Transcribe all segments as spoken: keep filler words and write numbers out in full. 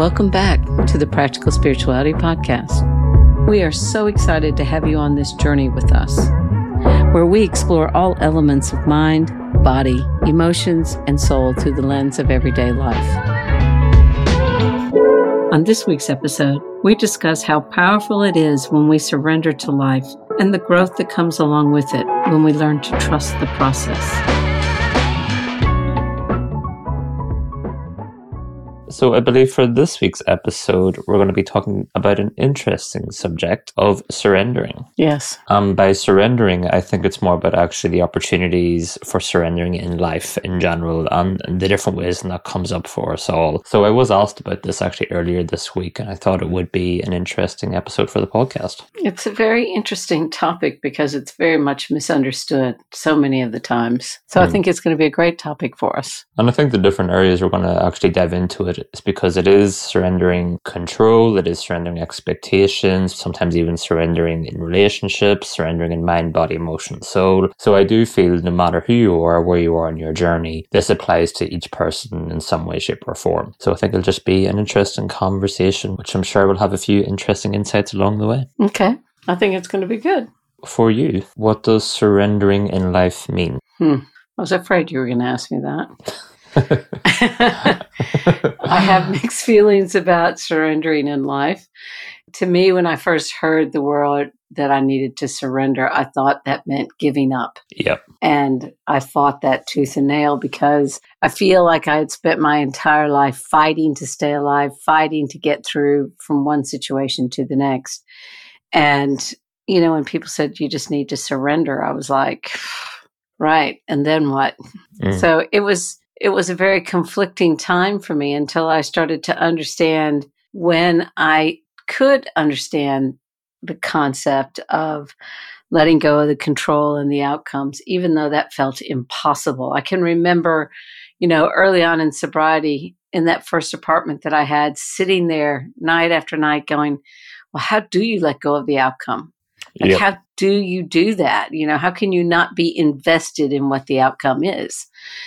Welcome back to the Practical Spirituality Podcast. We are so excited to have you on this journey with us, where we explore all elements of mind, body, emotions, and soul through the lens of everyday life. On this week's episode, we discuss how powerful it is when we surrender to life and the growth that comes along with it when we learn to trust the process. So I believe for this week's episode, we're going to be talking about an interesting subject of surrendering. Yes. Um, by surrendering, I think it's more about actually the opportunities for surrendering in life in general and, and the different ways that comes up for us all. So I was asked about this actually earlier this week, and I thought it would be an interesting episode for the podcast. It's a very interesting topic because it's very much misunderstood so many of the times. So mm. I think it's going to be a great topic for us. And I think the different areas we're going to actually dive into it is because it is surrendering control, it is surrendering expectations, sometimes even surrendering in relationships, surrendering in mind, body, emotion, soul. So I do feel no matter who you are, where you are in your journey, this applies to each person in some way, shape or form. So I think it'll just be an interesting conversation, which I'm sure will have a few interesting insights along the way. Okay. I think it's going to be good. For you, what does surrendering in life mean? Hmm. I was afraid you were going to ask me that. I have mixed feelings about surrendering in life. To me, when I first heard the word that I needed to surrender, I thought that meant giving up. Yep. And I fought that tooth and nail because I feel like I had spent my entire life fighting to stay alive, fighting to get through from one situation to the next. And, you know, when people said you just need to surrender, I was like, right. And then what? Mm. So it was It was a very conflicting time for me until I started to understand when I could understand the concept of letting go of the control and the outcomes, even though that felt impossible. I can remember, you know, early on in sobriety, in that first apartment that I had, sitting there night after night going, well, how do you let go of the outcome? Like, yep. How do you do that? You know, how can you not be invested in what the outcome is?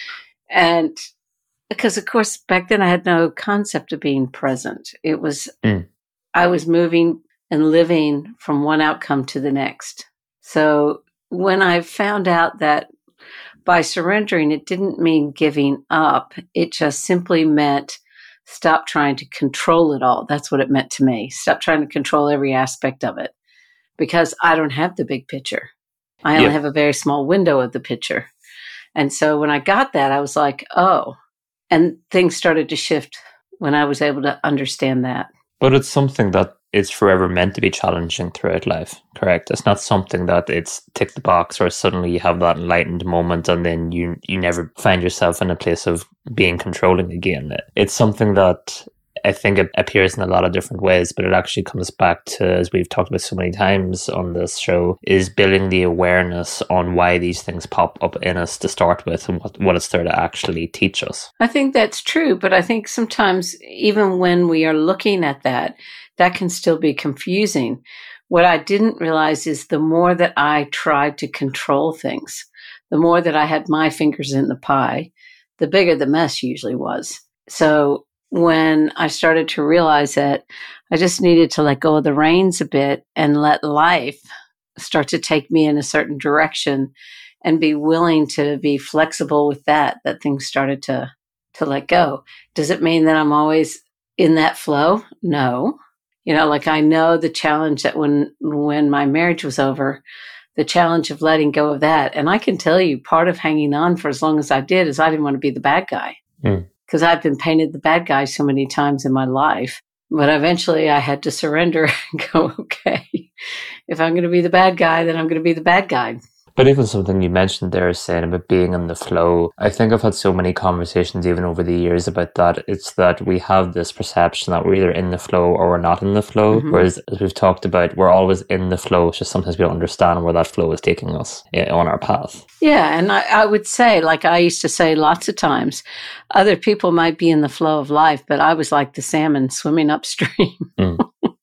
And because, of course, back then I had no concept of being present. It was, mm. I was moving and living from one outcome to the next. So when I found out that by surrendering, it didn't mean giving up. It just simply meant stop trying to control it all. That's what it meant to me. Stop trying to control every aspect of it because I don't have the big picture. I only yep. have a very small window of the picture. And so when I got that, I was like, oh, and things started to shift when I was able to understand that. But it's something that is forever meant to be challenging throughout life, correct? It's not something that it's tick the box or suddenly you have that enlightened moment and then you, you never find yourself in a place of being controlling again. It's something that I think it appears in a lot of different ways, but it actually comes back to, as we've talked about so many times on this show, is building the awareness on why these things pop up in us to start with and what, what it's there to actually teach us. I think that's true, but I think sometimes even when we are looking at that, that can still be confusing. What I didn't realize is the more that I tried to control things, the more that I had my fingers in the pie, the bigger the mess usually was. So when I started to realize that I just needed to let go of the reins a bit and let life start to take me in a certain direction and be willing to be flexible with that, that things started to, to let go. Does it mean that I'm always in that flow? No. You know, like I know the challenge that when, when my marriage was over, the challenge of letting go of that. And I can tell you part of hanging on for as long as I did is I didn't want to be the bad guy. Mm. Because I've been painted the bad guy so many times in my life. But eventually I had to surrender and go, okay, if I'm going to be the bad guy, then I'm going to be the bad guy. But even something you mentioned there, saying about being in the flow, I think I've had so many conversations even over the years about that. It's that we have this perception that we're either in the flow or we're not in the flow. Mm-hmm. Whereas, as we've talked about, we're always in the flow. It's just sometimes we don't understand where that flow is taking us on our path. Yeah, and I, I would say, like I used to say lots of times, other people might be in the flow of life, but I was like the salmon swimming upstream. Mm.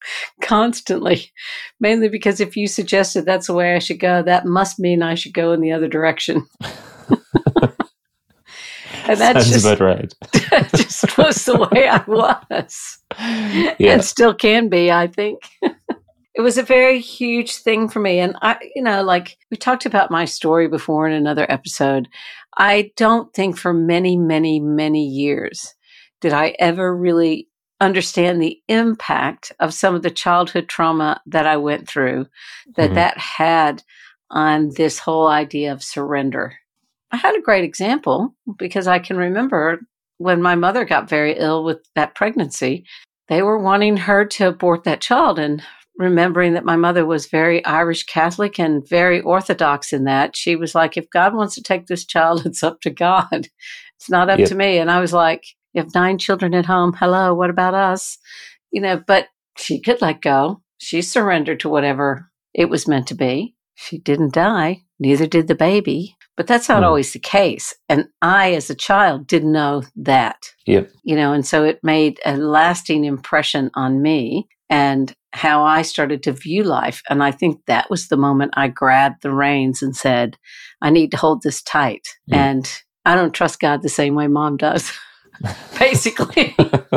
Constantly, mainly because if you suggested that's the way I should go, that must mean I should go in the other direction. And that Sounds just, about right. just was the way I was. Yeah. And still can be, I think. It was a very huge thing for me. And I, you know, like we talked about my story before in another episode. I don't think for many, many, many years did I ever really understand the impact of some of the childhood trauma that I went through, that Mm-hmm. that had on this whole idea of surrender. I had a great example because I can remember when my mother got very ill with that pregnancy, they were wanting her to abort that child. And remembering that my mother was very Irish Catholic and very orthodox in that, she was like, if God wants to take this child, it's up to God. It's not up Yep. to me. And I was like, you have nine children at home. Hello, what about us? You know, but she could let go. She surrendered to whatever it was meant to be. She didn't die. Neither did the baby. But that's not Mm. always the case. And I, as a child, didn't know that. Yep. You know, and so it made a lasting impression on me and how I started to view life. And I think that was the moment I grabbed the reins and said, I need to hold this tight. Mm. And I don't trust God the same way Mom does, basically.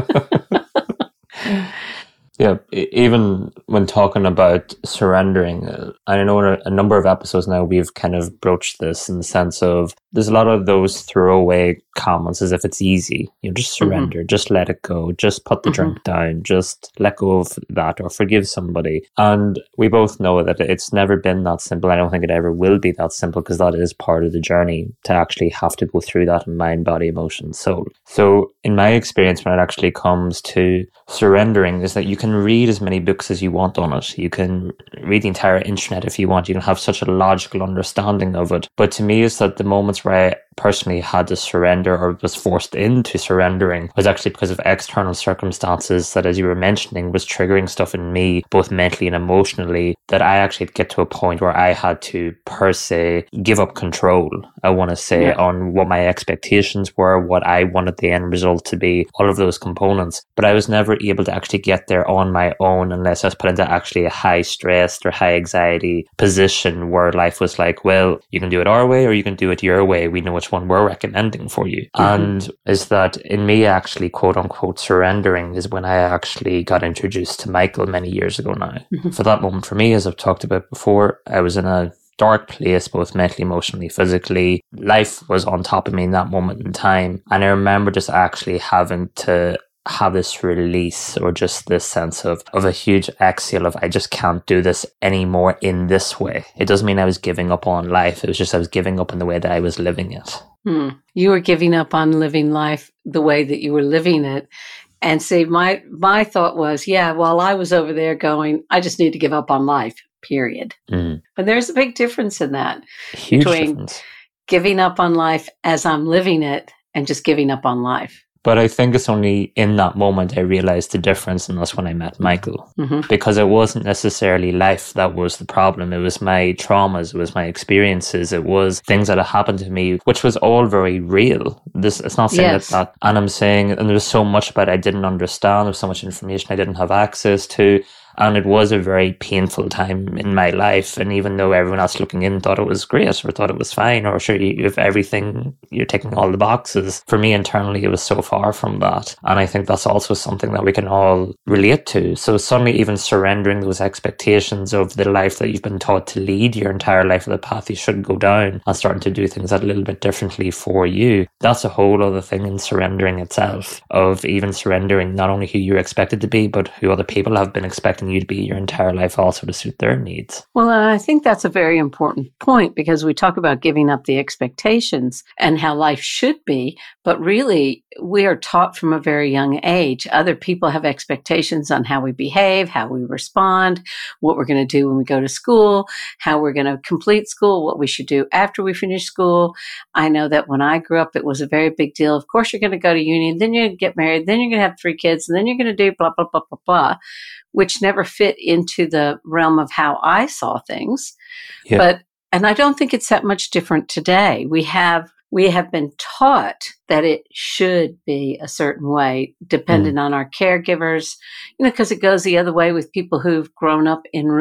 Yeah, e- even when talking about surrendering, uh, I know in a, a number of episodes now we've kind of broached this in the sense of there's a lot of those throwaway comments as if it's easy. You know, just surrender, mm-hmm. just let it go, just put the mm-hmm. drink down, just let go of that or forgive somebody. And we both know that it's never been that simple. I don't think it ever will be that simple because that is part of the journey to actually have to go through that in mind, body, emotion, soul. So in my experience, when it actually comes to surrendering, is that you can read as many books as you want on it. You can read the entire internet if you want. You can have such a logical understanding of it. But to me, it's that the moments where I personally had to surrender or was forced into surrendering was actually because of external circumstances that, as you were mentioning, was triggering stuff in me, both mentally and emotionally, that I actually get to a point where I had to, per se, give up control, I want to say, yeah. on what my expectations were, what I wanted the end result to be, all of those components. But I was never able to actually get there on my own unless I was put into actually a high stressed or high anxiety position where life was like, well, you can do it our way or you can do it your way. We know which one we're recommending for you. Mm-hmm. And is that in me actually, quote unquote, surrendering is when I actually got introduced to Michael many years ago now. Mm-hmm. For that moment for me, as I've talked about before, I was in a dark place, both mentally, emotionally, physically. Life was on top of me in that moment in time. And I remember just actually having to have this release or just this sense of, of a huge exhale of I just can't do this anymore in this way. It doesn't mean I was giving up on life. It was just I was giving up on the way that I was living it. Hmm. You were giving up on living life the way that you were living it. And see, my, my thought was, yeah, while I was over there going, I just need to give up on life, period. Mm. And there's a big difference in that. Huge between difference. Giving up on life as I'm living it and just giving up on life. But I think it's only in that moment I realized the difference, and that's when I met Michael. Mm-hmm. Because it wasn't necessarily life that was the problem. It was my traumas, it was my experiences, it was things that had happened to me, which was all very real. This It's not saying yes. that, that, and I'm saying, and there was so much about it I didn't understand, there was so much information I didn't have access to. And it was a very painful time in my life. And even though everyone else looking in thought it was great or thought it was fine, or sure, you have everything, you're ticking all the boxes. For me, internally, it was so far from that. And I think that's also something that we can all relate to. So suddenly even surrendering those expectations of the life that you've been taught to lead your entire life, or the path you should go down, and starting to do things a little bit differently for you. That's a whole other thing in surrendering itself, of even surrendering not only who you're expected to be, but who other people have been expecting you to be your entire life also to suit their needs. Well, I think that's a very important point, because we talk about giving up the expectations and how life should be, but really we are taught from a very young age. Other people have expectations on how we behave, how we respond, what we're going to do when we go to school, how we're going to complete school, what we should do after we finish school. I know that when I grew up, it was a very big deal. Of course, you're going to go to uni, then you're going to get married, then you're going to have three kids, and then you're going to do blah, blah, blah, blah, blah, which never fit into the realm of how I saw things. Yeah. But, and I don't think it's that much different today. We have, we have been taught that it should be a certain way, dependent mm. on our caregivers, you know, because it goes the other way with people who've grown up in really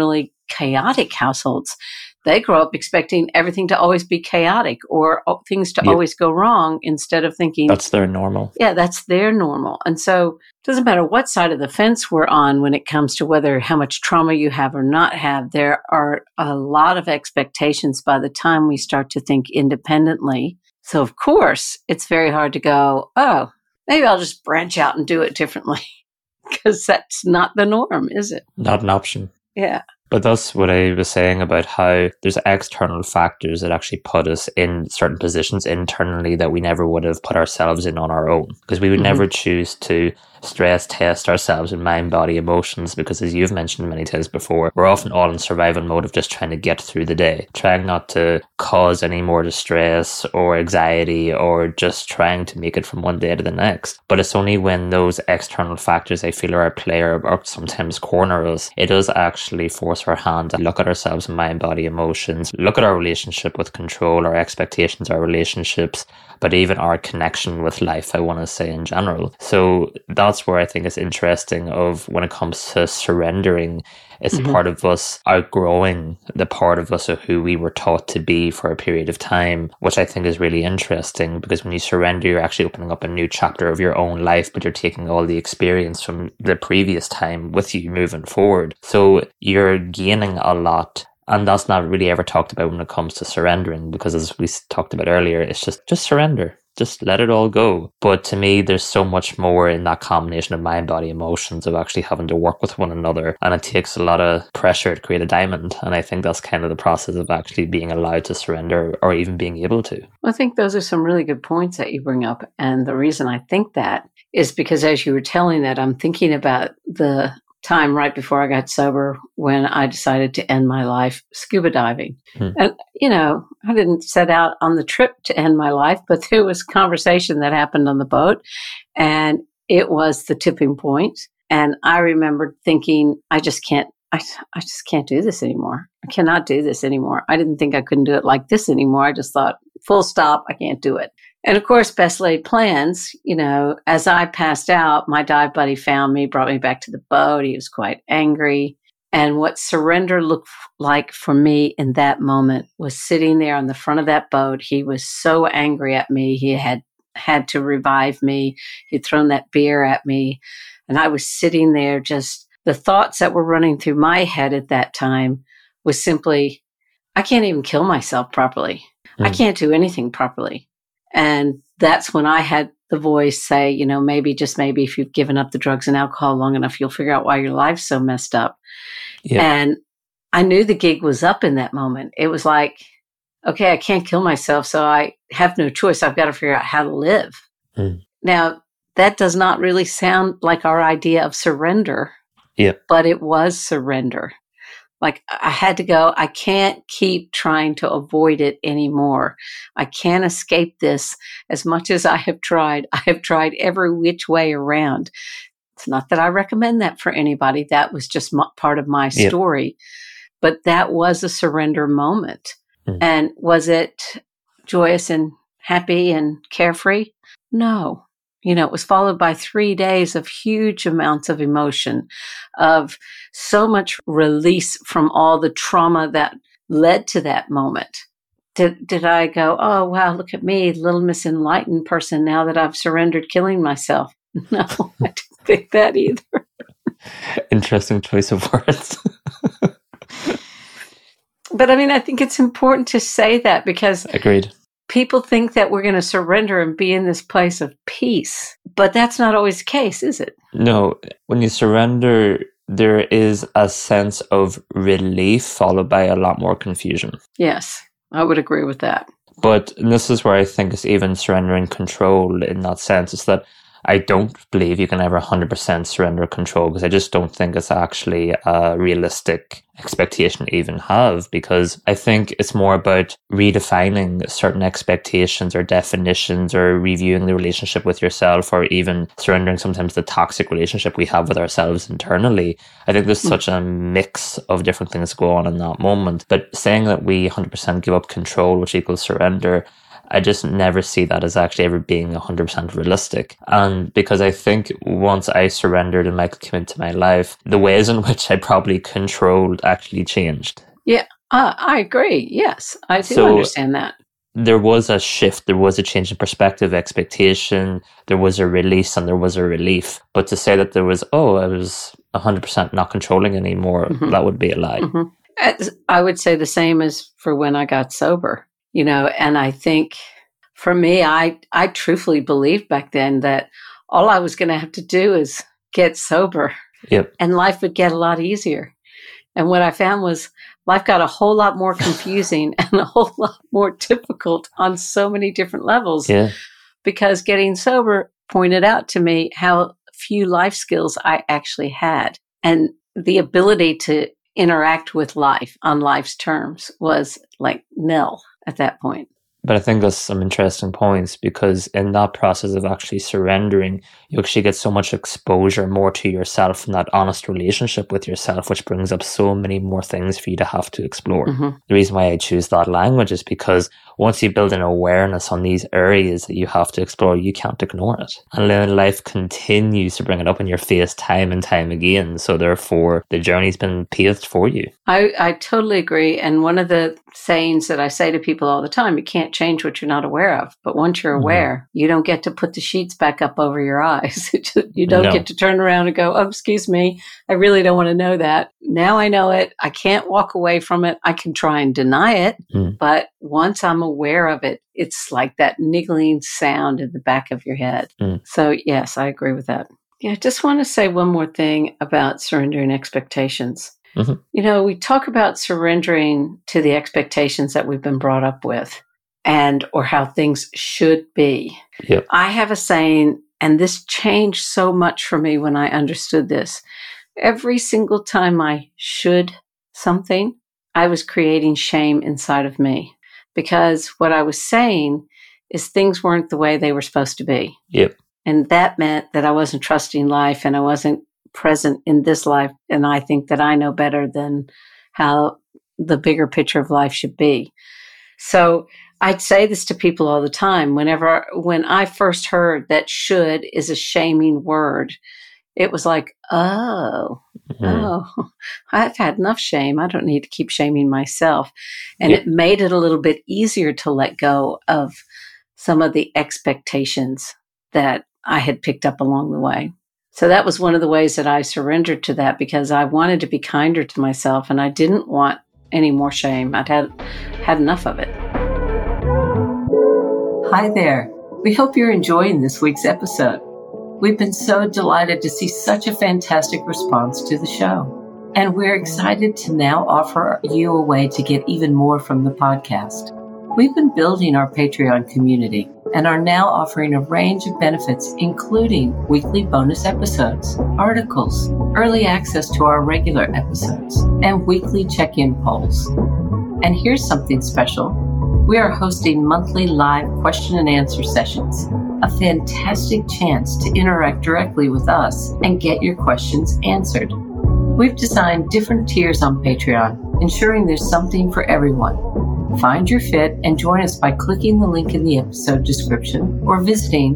chaotic households. They grow up expecting everything to always be chaotic or things to Yep. always go wrong instead of thinking, That's their normal. yeah, that's their normal. And so it doesn't matter what side of the fence we're on when it comes to whether how much trauma you have or not have. There are a lot of expectations by the time we start to think independently. So, of course, it's very hard to go, oh, maybe I'll just branch out and do it differently, because that's not the norm, is it? Not an option. Yeah. But that's what I was saying about how there's external factors that actually put us in certain positions internally that we never would have put ourselves in on our own. Because we would mm-hmm. never choose to stress test ourselves in mind, body, emotions, because as you've mentioned many times before, we're often all in survival mode of just trying to get through the day, trying not to cause any more distress or anxiety, or just trying to make it from one day to the next. But it's only when those external factors, I feel, are at play or, or sometimes corner us, it does actually force our hand to look at ourselves in mind, body, emotions, look at our relationship with control, our expectations, our relationships, but even our connection with life, I want to say in general. So that's where I think it's interesting of when it comes to surrendering, it's mm-hmm. part of us outgrowing the part of us of who we were taught to be for a period of time, which I think is really interesting, because when you surrender, you're actually opening up a new chapter of your own life, but you're taking all the experience from the previous time with you moving forward. So you're gaining a lot. And that's not really ever talked about when it comes to surrendering, because as we talked about earlier, it's just, just surrender. Just let it all go. But to me, there's so much more in that combination of mind, body, emotions of actually having to work with one another. And it takes a lot of pressure to create a diamond. And I think that's kind of the process of actually being allowed to surrender, or even being able to. I think those are some really good points that you bring up. And the reason I think that is because as you were telling that, I'm thinking about the time right before I got sober when I decided to end my life scuba diving. Hmm. And, you know, I didn't set out on the trip to end my life, but there was conversation that happened on the boat, and it was the tipping point. And I remembered thinking, I just can't, I, I just can't do this anymore. I cannot do this anymore. I didn't think I couldn't do it like this anymore. I just thought, full stop, I can't do it. And of course, best laid plans, you know, as I passed out, my dive buddy found me, brought me back to the boat. He was quite angry. And what surrender looked like for me in that moment was sitting there on the front of that boat. He was so angry at me. He had had to revive me. He'd thrown that beer at me. And I was sitting there, just the thoughts that were running through my head at that time was simply, I can't even kill myself properly. Mm. I can't do anything properly. And that's when I had the voice say, you know, maybe, just maybe, if you've given up the drugs and alcohol long enough, you'll figure out why your life's so messed up. Yeah. And I knew the gig was up in that moment. It was like, okay, I can't kill myself, so I have no choice. I've got to figure out how to live. Mm. Now, that does not really sound like our idea of surrender, yeah. but it was surrender. Like, I had to go, I can't keep trying to avoid it anymore. I can't escape this as much as I have tried. I have tried every which way around. It's not that I recommend that for anybody. That was just m- part of my story. Yep. But that was a surrender moment. Mm. And was it joyous and happy and carefree? No. You know, it was followed by three days of huge amounts of emotion, of so much release from all the trauma that led to that moment. Did did I go, oh, wow, look at me, little Miss Enlightened person, now that I've surrendered killing myself? No, I didn't think that either. Interesting choice of words. But I mean, I think it's important to say that, because agreed. People think that we're going to surrender and be in this place of peace, but that's not always the case, is it? No, when you surrender, there is a sense of relief followed by a lot more confusion. Yes, I would agree with that. But and this is where I think it's even surrendering control in that sense. It's that I don't believe you can ever one hundred percent surrender control, because I just don't think it's actually a realistic expectation to even have, because I think it's more about redefining certain expectations or definitions, or reviewing the relationship with yourself, or even surrendering sometimes the toxic relationship we have with ourselves internally. I think there's mm-hmm. such a mix of different things go on in that moment. But saying that we one hundred percent give up control, which equals surrender, I just never see that as actually ever being one hundred percent realistic. And because I think once I surrendered and Michael came into my life, the ways in which I probably controlled actually changed. Yeah, uh, I agree. Yes, I do So understand that. There was a shift, there was a change in perspective, expectation, there was a release and there was a relief. But to say that there was, oh, I was one hundred percent not controlling anymore, mm-hmm. that would be a lie. Mm-hmm. I would say the same as for when I got sober, you know, and I think for me, I, I truthfully believed back then that all I was going to have to do is get sober, yep. and life would get a lot easier. And what I found was life got a whole lot more confusing and a whole lot more difficult on so many different levels. Yeah. Because getting sober pointed out to me how few life skills I actually had. And the ability to interact with life on life's terms was like nil at that point. But I think that's some interesting points, because in that process of actually surrendering, you actually get so much exposure more to yourself and that honest relationship with yourself, which brings up so many more things for you to have to explore. Mm-hmm. The reason why I choose that language is because once you build an awareness on these areas that you have to explore, you can't ignore it. And then life continues to bring it up in your face time and time again. So therefore, the journey's been paved for you. I, I totally agree. And one of the sayings that I say to people all the time, you can't change what you're not aware of. But once you're aware, mm-hmm. you don't get to put the sheets back up over your eyes. You don't no. get to turn around and go, oh, excuse me, I really don't want to know that. Now I know it. I can't walk away from it. I can try and deny it. Mm. But once I'm aware of it, it's like that niggling sound in the back of your head. Mm. So yes, I agree with that. Yeah, I just want to say one more thing about surrendering expectations. Mm-hmm. You know, we talk about surrendering to the expectations that we've been brought up with and or how things should be. Yep. I have a saying, and this changed so much for me when I understood this. Every single time I should something, I was creating shame inside of me, because what I was saying is things weren't the way they were supposed to be. Yep. And that meant that I wasn't trusting life and I wasn't present in this life. And I think that I know better than how the bigger picture of life should be. So I'd say this to people all the time. Whenever, when I first heard that should is a shaming word, it was like, oh, mm-hmm. oh, I've had enough shame. I don't need to keep shaming myself. And yeah. it made it a little bit easier to let go of some of the expectations that I had picked up along the way. So that was one of the ways that I surrendered to that, because I wanted to be kinder to myself and I didn't want any more shame. I'd had, had enough of it. Hi there. We hope you're enjoying this week's episode. We've been so delighted to see such a fantastic response to the show. And we're excited to now offer you a way to get even more from the podcast. We've been building our Patreon community and are now offering a range of benefits, including weekly bonus episodes, articles, early access to our regular episodes, and weekly check-in polls. And here's something special. We are hosting monthly live question and answer sessions, a fantastic chance to interact directly with us and get your questions answered. We've designed different tiers on Patreon, ensuring there's something for everyone. Find your fit and join us by clicking the link in the episode description or visiting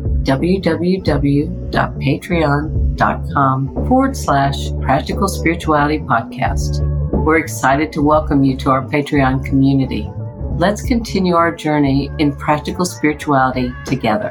www.patreon.com forward slash Practical Spirituality Podcast. We're excited to welcome you to our Patreon community. Let's continue our journey in practical spirituality together.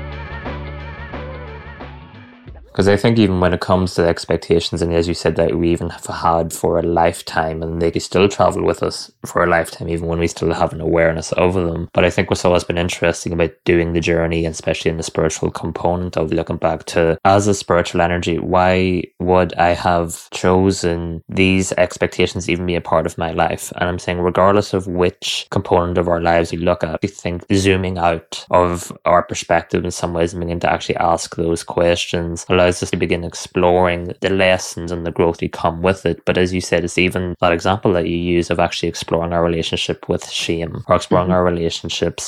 Because I think even when it comes to expectations, and as you said, that we even have had for a lifetime, and they can still travel with us for a lifetime, even when we still have an awareness of them. But I think what's always been interesting about doing the journey, and especially in the spiritual component of looking back to, as a spiritual energy, why would I have chosen these expectations to even be a part of my life? And I'm saying, regardless of which component of our lives you look at, I think zooming out of our perspective in some ways and beginning to actually ask those questions allows us to begin exploring the lessons and the growth that come with it. But as you said, it's even that example that you use of actually exploring our relationship with shame, or exploring mm-hmm. our relationships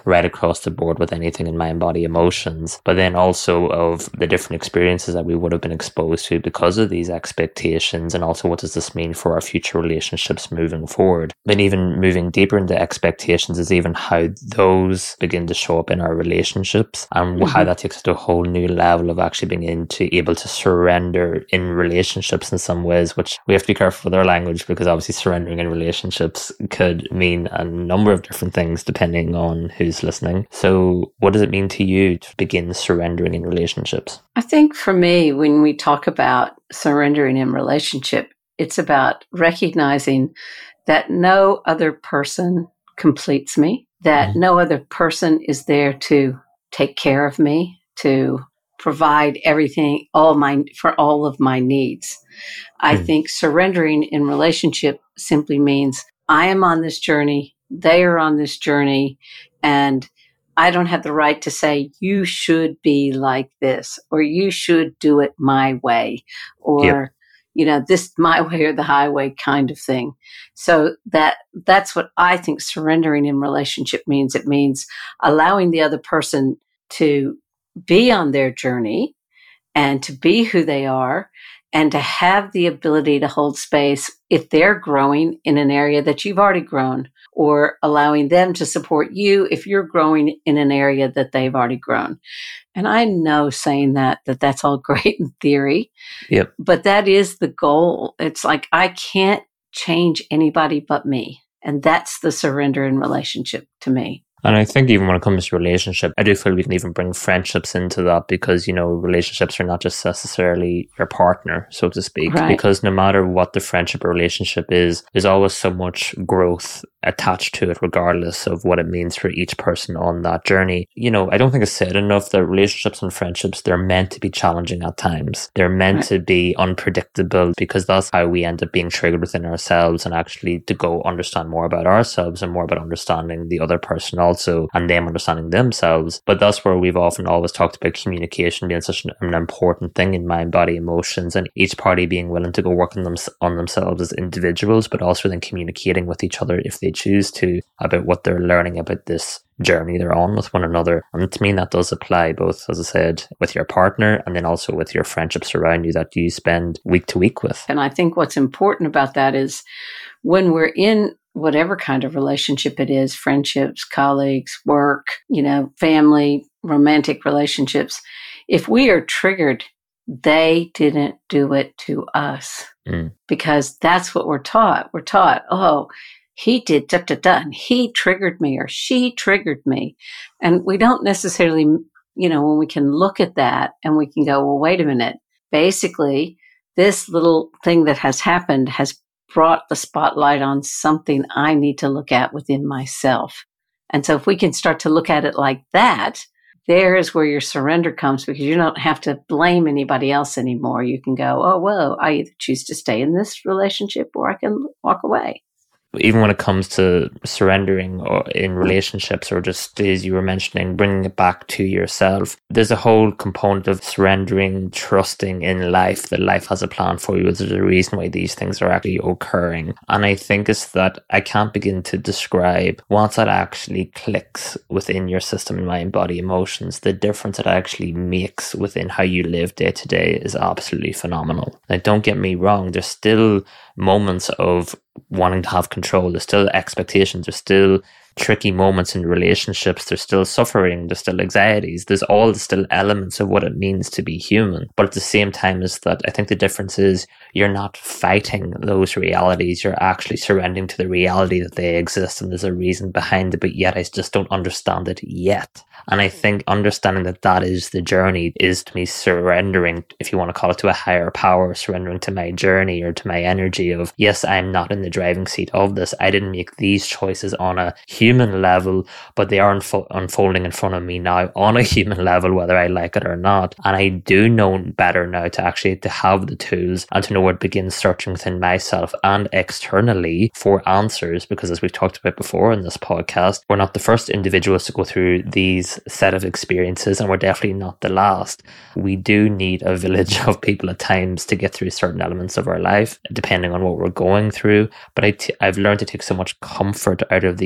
right across the board with anything in mind, body, emotions, but then also of the different experiences that we would have been exposed to because of these expectations, and also what does this mean for our future relationships moving forward. Then even moving deeper into expectations is even how those begin to show up in our relationships, and mm-hmm. how that takes us to a whole new level of actually being into able to surrender in relationships in some ways, which we have to be careful with our language, because obviously surrendering in relationships could mean a number of different things depending on who's listening. So what does it mean to you to begin surrendering in relationships? I think for me, when we talk about surrendering in relationship, it's about recognizing that no other person completes me, that mm-hmm. no other person is there to take care of me, to provide everything, all my, for all of my needs. I mm-hmm. think surrendering in relationship simply means I am on this journey, they are on this journey, and I don't have the right to say, you should be like this, or you should do it my way, or, yep. you know, this my way or the highway kind of thing. So that that's what I think surrendering in relationship means. It means allowing the other person to be on their journey and to be who they are, and to have the ability to hold space if they're growing in an area that you've already grown, or allowing them to support you if you're growing in an area that they've already grown. And I know saying that, that that's all great in theory, yep. but that is the goal. It's like, I can't change anybody but me. And that's the surrender in relationship to me. And I think even when it comes to relationship, I do feel we can even bring friendships into that, because, you know, relationships are not just necessarily your partner, so to speak, right. Because no matter what the friendship or relationship is, there's always so much growth attached to it, regardless of what it means for each person on that journey. You know, I don't think it's said enough that relationships and friendships, they're meant to be challenging at times. They're meant right. to be unpredictable, because that's how we end up being triggered within ourselves, and actually to go understand more about ourselves and more about understanding the other person also. Also, and them understanding themselves. But that's where we've often always talked about communication being such an, an important thing in mind, body, emotions, and each party being willing to go work on, them, on themselves as individuals, but also then communicating with each other if they choose to about what they're learning about this journey they're on with one another. And to me, that does apply both, as I said, with your partner, and then also with your friendships around you that you spend week to week with. And I think what's important about that is when we're in whatever kind of relationship it is, friendships, colleagues, work, you know, family, romantic relationships, if we are triggered, they didn't do it to us. Mm. Because that's what we're taught. We're taught, oh, he did da da da, and he triggered me, or she triggered me. And we don't necessarily, you know, when we can look at that and we can go, well, wait a minute. Basically, this little thing that has happened has brought the spotlight on something I need to look at within myself. And so if we can start to look at it like that, there is where your surrender comes, because you don't have to blame anybody else anymore. You can go, oh, well, I either choose to stay in this relationship or I can walk away. Even when it comes to surrendering or in relationships, or just as you were mentioning, bringing it back to yourself, there's a whole component of surrendering, trusting in life, that life has a plan for you. There's a reason why these things are actually occurring. And I think it's that I can't begin to describe, once that actually clicks within your system, mind, body, emotions, the difference it actually makes within how you live day to day is absolutely phenomenal. Now, don't get me wrong, there's still moments of wanting to have control. There's still expectations. There's still tricky moments in relationships. There's still suffering. There's still anxieties. There's all still elements of what it means to be human. But at the same time is that I think the difference is you're not fighting those realities. You're actually surrendering to the reality that they exist, and there's a reason behind it, but yet I just don't understand it yet. And I think understanding that that is the journey is, to me, surrendering, if you want to call it, to a higher power, surrendering to my journey or to my energy of, yes, I'm not in the driving seat of this. I didn't make these choices on a human level, but they are unfo- unfolding in front of me now on a human level, whether I like it or not. And I do know better now to actually to have the tools and to know where to begin searching within myself and externally for answers, because as we've talked about before in this podcast, we're not the first individuals to go through these set of experiences, and we're definitely not the last. We do need a village of people at times to get through certain elements of our life, depending on what we're going through. But I t- I've learned to take so much comfort out of these realities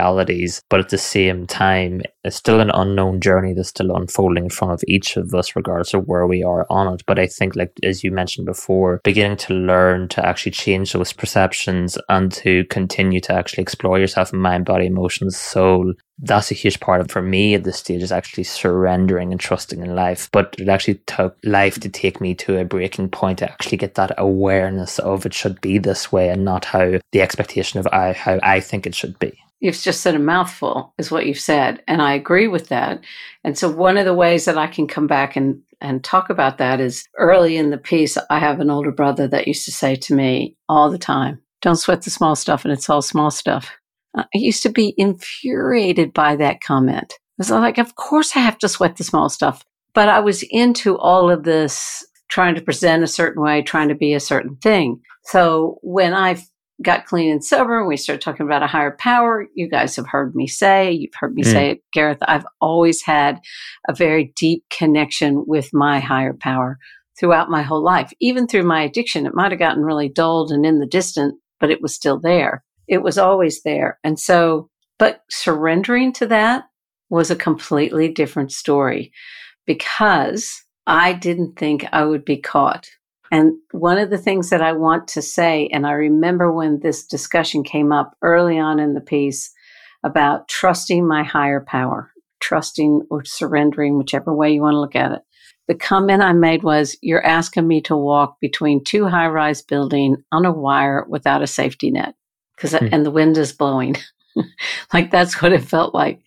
realities, but at the same time, it's still an unknown journey that's still unfolding in front of each of us, regardless of where we are on it. But I think, like, as you mentioned before, beginning to learn to actually change those perceptions and to continue to actually explore yourself in mind, body, emotions, soul, that's a huge part of, for me at this stage, is actually surrendering and trusting in life. But it actually took life to take me to a breaking point to actually get that awareness of it should be this way and not how the expectation of I, how I think it should be. You've just said a mouthful is what you've said. And I agree with that. And so one of the ways that I can come back and, and talk about that is early in the piece, I have an older brother that used to say to me all the time, don't sweat the small stuff, and it's all small stuff. I used to be infuriated by that comment. I was like, of course I have to sweat the small stuff. But I was into all of this, trying to present a certain way, trying to be a certain thing. So when I got clean and sober and we started talking about a higher power, you guys have heard me say, you've heard me mm. say it, Gareth, I've always had a very deep connection with my higher power throughout my whole life. Even through my addiction, it might have gotten really dulled and in the distant, but it was still there. It was always there. And so, but surrendering to that was a completely different story because I didn't think I would be caught. And one of the things that I want to say, and I remember when this discussion came up early on in the piece about trusting my higher power, trusting or surrendering, whichever way you want to look at it. The comment I made was, you're asking me to walk between two high-rise buildings on a wire without a safety net. Because mm. and the wind is blowing. Like, that's what it felt like.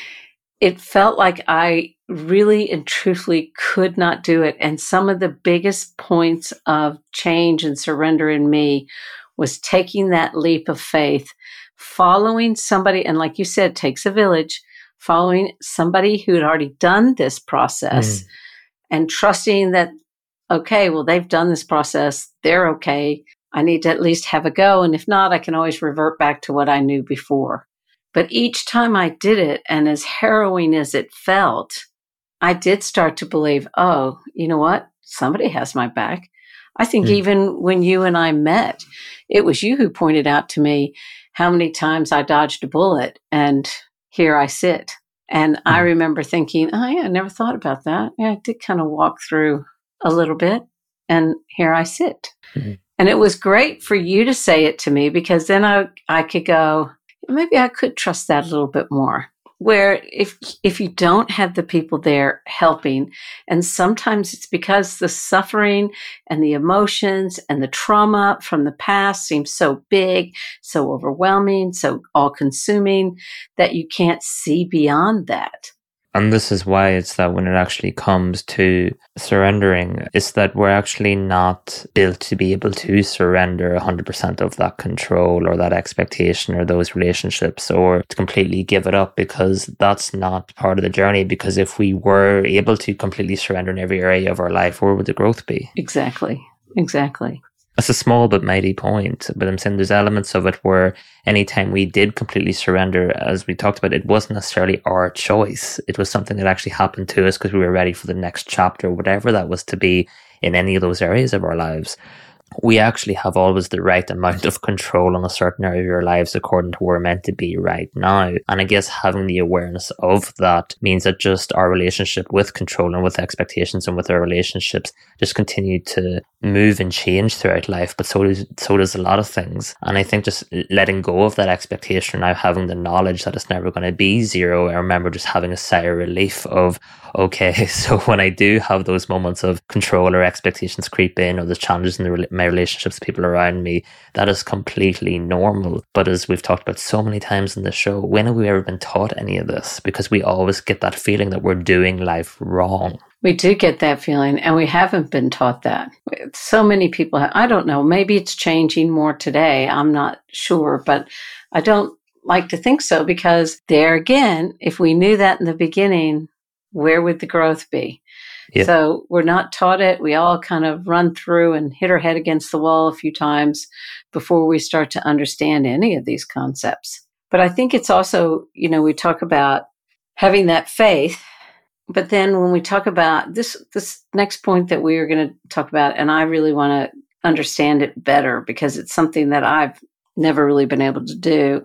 It felt like I really and truthfully could not do it. And some of the biggest points of change and surrender in me was taking that leap of faith, following somebody, and like you said, takes a village, following somebody who had already done this process mm. and trusting that, okay, well, they've done this process. They're okay. I need to at least have a go. And if not, I can always revert back to what I knew before. But each time I did it, and as harrowing as it felt, I did start to believe, oh, you know what? Somebody has my back. I think mm. even when you and I met, it was you who pointed out to me how many times I dodged a bullet, and here I sit. And mm. I remember thinking, oh, yeah, I never thought about that. Yeah, I did kind of walk through a little bit, and here I sit. Mm. And it was great for you to say it to me, because then I I could go, maybe I could trust that a little bit more. Where if if you don't have the people there helping, and sometimes it's because the suffering and the emotions and the trauma from the past seems so big, so overwhelming, so all-consuming, that you can't see beyond that. And this is why it's that when it actually comes to surrendering, it's that we're actually not built to be able to surrender one hundred percent of that control or that expectation or those relationships, or to completely give it up, because that's not part of the journey. Because if we were able to completely surrender in every area of our life, where would the growth be? Exactly. Exactly. That's a small but mighty point, but I'm saying there's elements of it where anytime we did completely surrender, as we talked about, it wasn't necessarily our choice. It was something that actually happened to us because we were ready for the next chapter, whatever that was to be in any of those areas of our lives. We actually have always the right amount of control on a certain area of our lives according to where we're meant to be right now. And I guess having the awareness of that means that just our relationship with control and with expectations and with our relationships just continue to move and change throughout life. But so does, so does a lot of things. And I think just letting go of that expectation, now having the knowledge that it's never going to be zero, I remember just having a sigh of relief of, okay, so when I do have those moments of control or expectations creep in, or the challenges in the, my relationships, people around me, that is completely normal. But as we've talked about so many times in the show, when have we ever been taught any of this? Because we always get that feeling that we're doing life wrong. We do get that feeling, and we haven't been taught that. So many people, have, I don't know, maybe it's changing more today. I'm not sure, but I don't like to think so, because there again, if we knew that in the beginning, where would the growth be? Yeah. So we're not taught it. We all kind of run through and hit our head against the wall a few times before we start to understand any of these concepts. But I think it's also, you know, we talk about having that faith, but then when we talk about this, this next point that we are going to talk about, and I really want to understand it better because it's something that I've never really been able to do,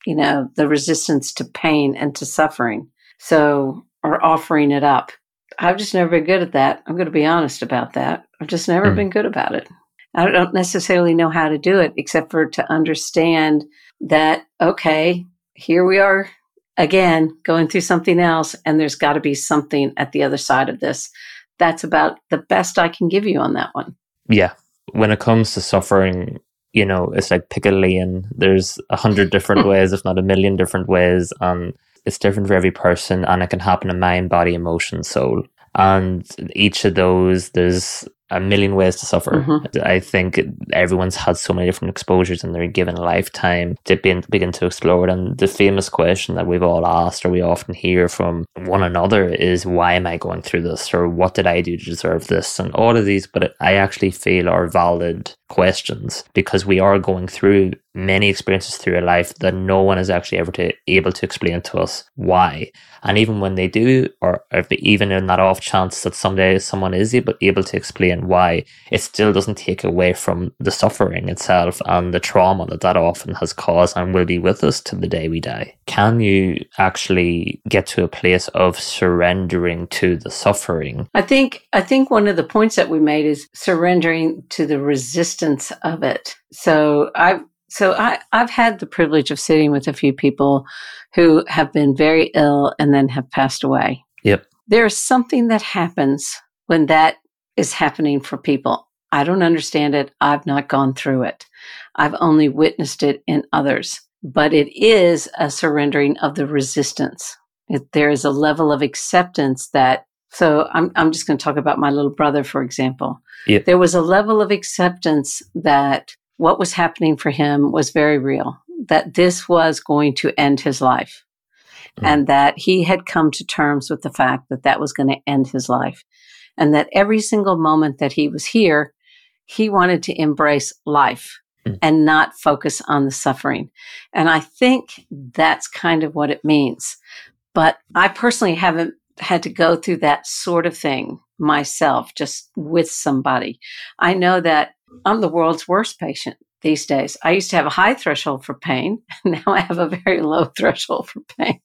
you know, the resistance to pain and to suffering. So, or offering it up. I've just never been good at that. I'm going to be honest about that. I've just never mm. been good about it. I don't necessarily know how to do it, except for to understand that, okay, here we are again, going through something else, and there's got to be something at the other side of this. That's about the best I can give you on that one. Yeah. When it comes to suffering, you know, it's like pick a lane. There's a hundred different ways, if not a million different ways. And it's different for every person, and it can happen in mind, body, emotion, soul. And each of those, there's a million ways to suffer. Mm-hmm. I think everyone's had so many different exposures in their given lifetime to be, begin to explore it. And the famous question that we've all asked, or we often hear from one another, is why am I going through this? Or what did I do to deserve this? And all of these, but I actually feel are valid questions, because we are going through many experiences through a life that no one is actually ever to, able to explain to us why. And even when they do, or if, even in that off chance that someday someone is able, able to explain why, it still doesn't take away from the suffering itself and the trauma that that often has caused and will be with us to the day we die. Can you actually get to a place of surrendering to the suffering? I think I think one of the points that we made is surrendering to the resistance of it. So I've So I, I've had the privilege of sitting with a few people who have been very ill and then have passed away. Yep. There's something that happens when that is happening for people. I don't understand it. I've not gone through it. I've only witnessed it in others. But it is a surrendering of the resistance. It, there is a level of acceptance that, so I'm, I'm just going to talk about my little brother, for example. Yep. There was a level of acceptance that what was happening for him was very real, that this was going to end his life, mm. and that he had come to terms with the fact that that was going to end his life, and that every single moment that he was here, he wanted to embrace life mm. and not focus on the suffering. And I think that's kind of what it means. But I personally haven't had to go through that sort of thing myself, just with somebody. I know that I'm the world's worst patient these days. I used to have a high threshold for pain. Now I have a very low threshold for pain.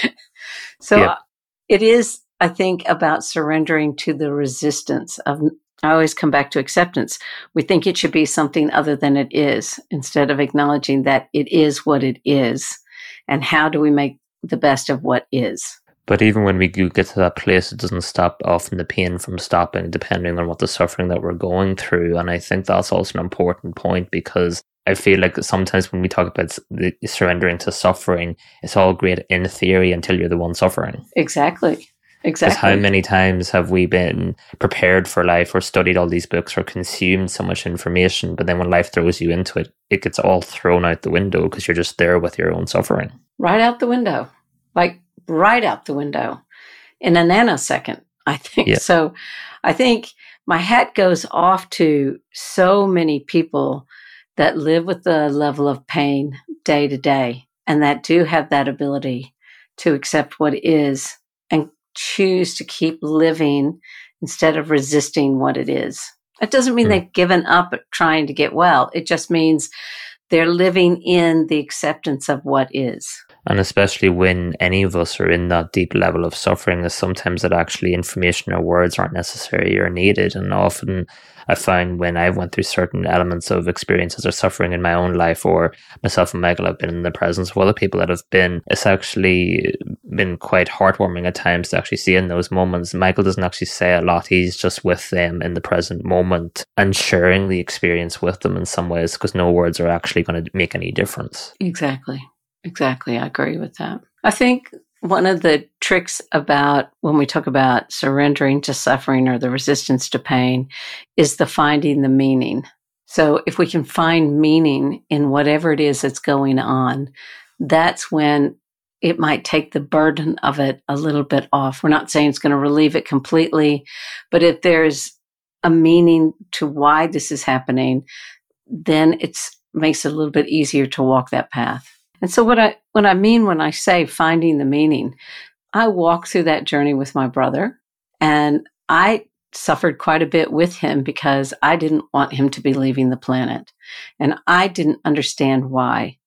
So yeah. It is, I think, about surrendering to the resistance of, I always come back to acceptance. We think it should be something other than it is, instead of acknowledging that it is what it is. And how do we make the best of what is? But even when we do get to that place, it doesn't stop often the pain from stopping, depending on what the suffering that we're going through. And I think that's also an important point, because I feel like sometimes when we talk about the surrendering to suffering, it's all great in theory until you're the one suffering. Exactly. Exactly. Because how many times have we been prepared for life, or studied all these books, or consumed so much information, but then when life throws you into it, it gets all thrown out the window because you're just there with your own suffering. Right out the window. Like, right out the window in a nanosecond, I think. Yeah. So I think my hat goes off to so many people that live with the level of pain day to day, and that do have that ability to accept what is and choose to keep living instead of resisting what it is. It doesn't mean mm. they've given up at trying to get well. It just means they're living in the acceptance of what is. And especially when any of us are in that deep level of suffering, is sometimes that actually information or words aren't necessary or needed. And often I find when I went through certain elements of experiences or suffering in my own life, or myself and Michael have been in the presence of other people that have been, it's actually been quite heartwarming at times to actually see in those moments. Michael doesn't actually say a lot. He's just with them in the present moment and sharing the experience with them in some ways, because no words are actually going to make any difference. Exactly. Exactly. I agree with that. I think one of the tricks about when we talk about surrendering to suffering or the resistance to pain is the finding the meaning. So if we can find meaning in whatever it is that's going on, that's when it might take the burden of it a little bit off. We're not saying it's going to relieve it completely, but if there's a meaning to why this is happening, then it makes it a little bit easier to walk that path. And so what I what I mean when I say finding the meaning, I walked through that journey with my brother, and I suffered quite a bit with him because I didn't want him to be leaving the planet, and I didn't understand why.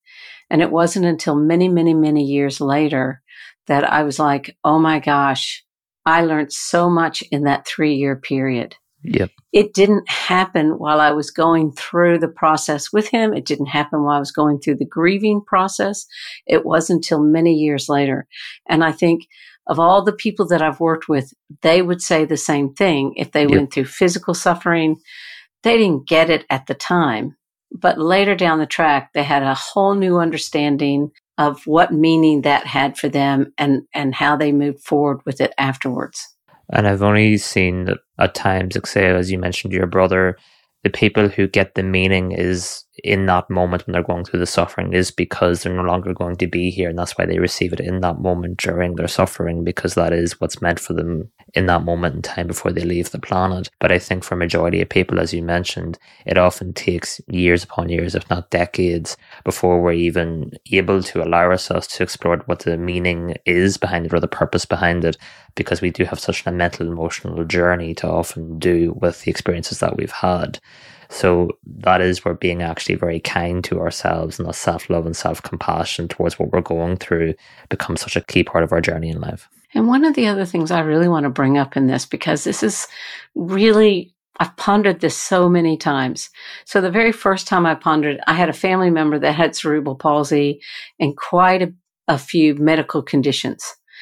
And it wasn't until many, many, many years later that I was like, oh my gosh, I learned so much in that three-year period. Yep. It didn't happen while I was going through the process with him. It didn't happen while I was going through the grieving process. It wasn't until many years later. And I think of all the people that I've worked with, they would say the same thing. If they yep. went through physical suffering, they didn't get it at the time. But later down the track, they had a whole new understanding of what meaning that had for them and, and how they moved forward with it afterwards. And I've only seen that at times, like say, as you mentioned, your brother, the people who get the meaning is in that moment when they're going through the suffering is because they're no longer going to be here. And that's why they receive it in that moment during their suffering, because that is what's meant for them in that moment in time before they leave the planet. But I think for a majority of people, as you mentioned, it often takes years upon years, if not decades, before we're even able to allow ourselves to explore what the meaning is behind it or the purpose behind it, because we do have such a mental, emotional journey to often do with the experiences that we've had. So that is where being actually very kind to ourselves and that self-love and self-compassion towards what we're going through becomes such a key part of our journey in life. And one of the other things I really want to bring up in this, because this is really, I've pondered this so many times. So the very first time I pondered, I had a family member that had cerebral palsy and quite a, a few medical conditions,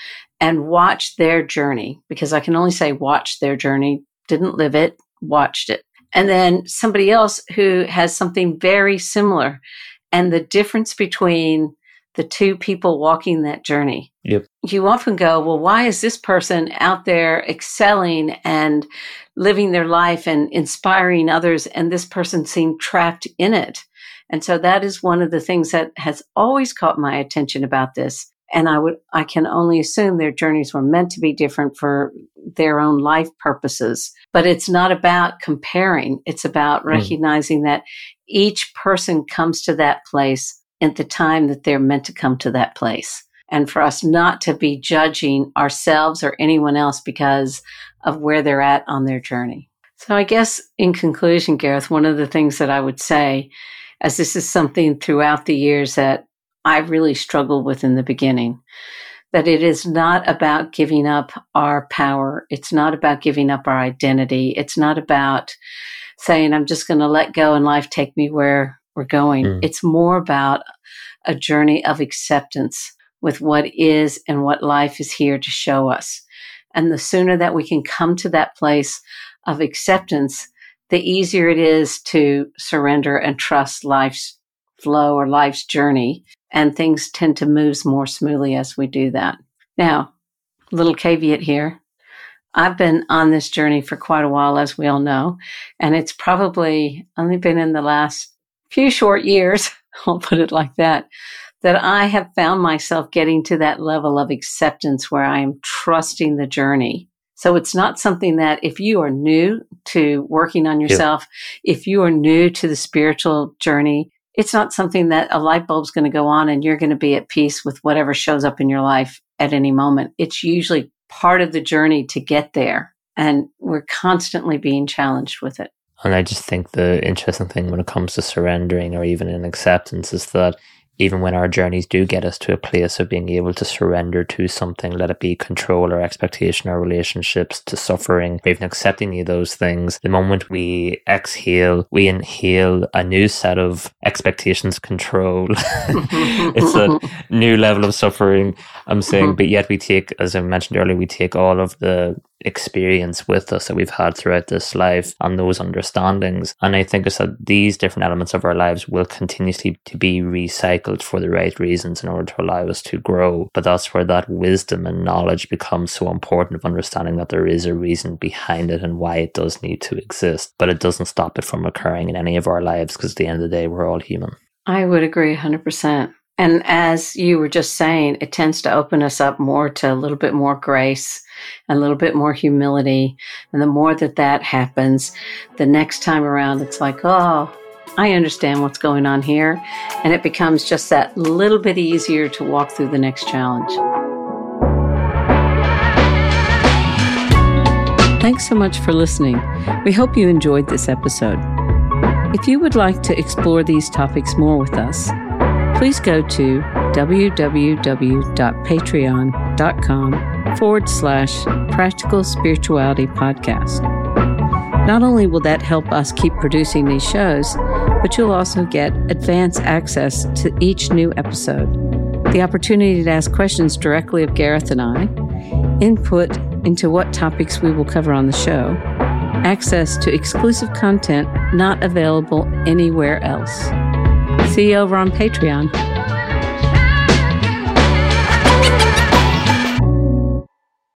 and watched their journey, because I can only say watch their journey, didn't live it, watched it. And then somebody else who has something very similar, and the difference between the two people walking that journey. Yep. You often go, well, why is this person out there excelling and living their life and inspiring others, and this person seemed trapped in it? And so that is one of the things that has always caught my attention about this. And I would, I can only assume their journeys were meant to be different for their own life purposes. But it's not about comparing. It's about recognizing mm. that each person comes to that place at the time that they're meant to come to that place. And for us not to be judging ourselves or anyone else because of where they're at on their journey. So I guess in conclusion, Gareth, one of the things that I would say, as this is something throughout the years that I really struggled with in the beginning, that it is not about giving up our power. It's not about giving up our identity. It's not about saying, I'm just going to let go and life take me where we're going. Mm. It's more about a journey of acceptance with what is and what life is here to show us. And the sooner that we can come to that place of acceptance, the easier it is to surrender and trust life's flow or life's journey. And things tend to move more smoothly as we do that. Now, little caveat here. I've been on this journey for quite a while, as we all know, and it's probably only been in the last few short years, I'll put it like that, that I have found myself getting to that level of acceptance where I am trusting the journey. So it's not something that if you are new to working on yourself, yeah. if you are new to the spiritual journey, it's not something that a light bulb's going to go on and you're going to be at peace with whatever shows up in your life at any moment. It's usually part of the journey to get there. And we're constantly being challenged with it. And I just think the interesting thing when it comes to surrendering or even in acceptance is that even when our journeys do get us to a place of being able to surrender to something, let it be control or expectation or relationships, to suffering, or even accepting any of those things, the moment we exhale, we inhale a new set of expectations, control. It's a new level of suffering, I'm saying, but yet we take, as I mentioned earlier, we take all of the experience with us that we've had throughout this life and those understandings. And I think it's that these different elements of our lives will continuously to be recycled for the right reasons in order to allow us to grow. But that's where that wisdom and knowledge becomes so important, of understanding that there is a reason behind it and why it does need to exist. But it doesn't stop it from occurring in any of our lives, because at the end of the day, we're all human. I would agree one hundred percent. And as you were just saying, it tends to open us up more to a little bit more grace and a little bit more humility. And the more that that happens, the next time around, it's like, oh, I understand what's going on here. And it becomes just that little bit easier to walk through the next challenge. Thanks so much for listening. We hope you enjoyed this episode. If you would like to explore these topics more with us, please go to www.patreon.com forward slash Practical Spirituality Podcast. Not only will that help us keep producing these shows, but you'll also get advance access to each new episode, the opportunity to ask questions directly of Gareth and I, input into what topics we will cover on the show, access to exclusive content not available anywhere else. See you over on Patreon.